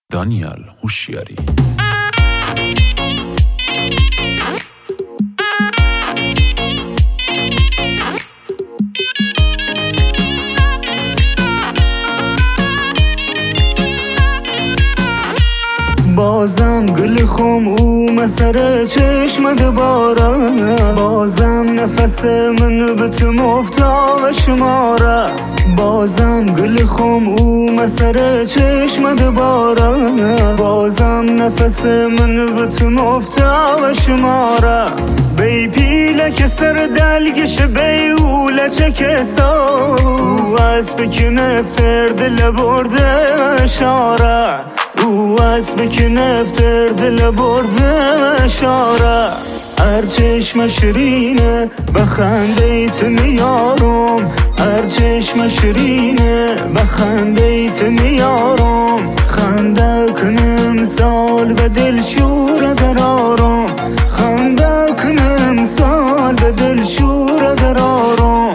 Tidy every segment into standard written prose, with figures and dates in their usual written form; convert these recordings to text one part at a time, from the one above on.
دانیال هوشیاری. بازم گل خم او مسر چشمت باره، بازم نفس من به تو مفتاق شماره، بازم گل خم او مسر چشمت باره، بازم نفس من به تو مفتاق شماره. بی پیله که سر دلگش بی اوله چه کسا از بکن افتر دل برده اشاره، او از بکن افتر دل برده اشاره. هر چشم شیرینه بخنده ایت میارم، هر چشم شیرینه بخنده ایت میارم. خنده کنم سال به دل شور درارم، خنده کنم سال به دل شور درارم.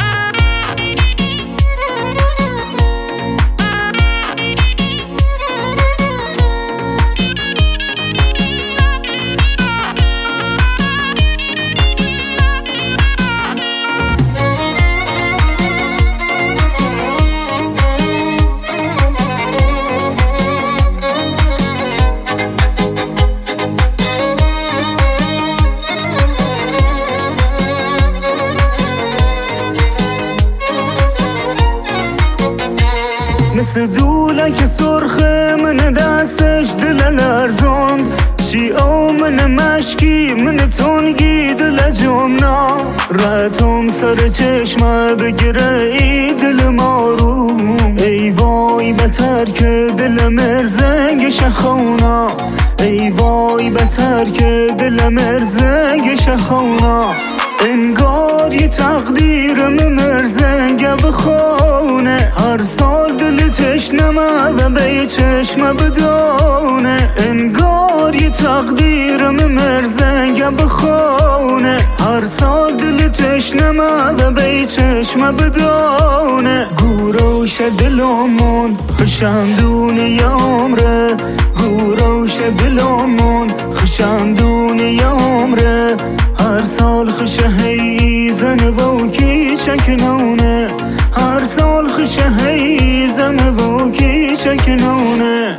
مثل دوله که سرخه من دستش دل لرزاند، چی او من مشکی من تنگی دل جمنا. رتم سر چشمه بگیره ای دل ماروم، ای وای بتر که دل مرزنگ شخونا، ای وای بتر که دل مرزنگ شخونا. انگار یه تقدیرم مرزنگ بخونه، هر سال دل تشنمه و به چشم بدونه. انگار یه تقدیرم مرزنگ بخونه، هر سال دل تشنمه و به چشم بدونه. گوروش دلمون خشمدون عمره، گوروش دلمون خشمدون عمره. هر سال خشه هی زن و کی چکنونه، هر سال خشه هی زن و کی چکنونه.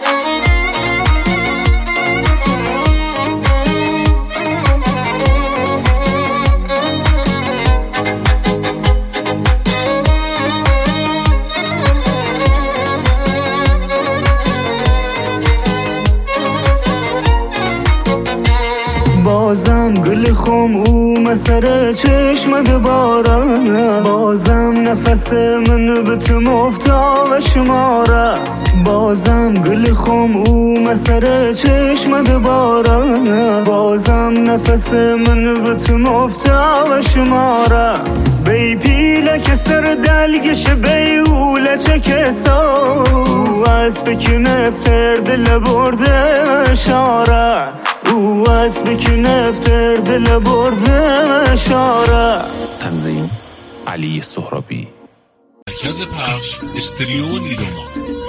بازم گل خم او مسر چشمت باره، بازم نفس من به تو مفتاق شماره، بازم گل خم او مسر چشمت باره، بازم نفس من به تو مفتاق شماره. بی پیله که سر دلگش بی اوله چه کسا از بکن افتر دل برده اشاره، او از بکن افتر دل برده اشاره. تنظیم علی سهرابی. مرکز پخش استریو نیروما.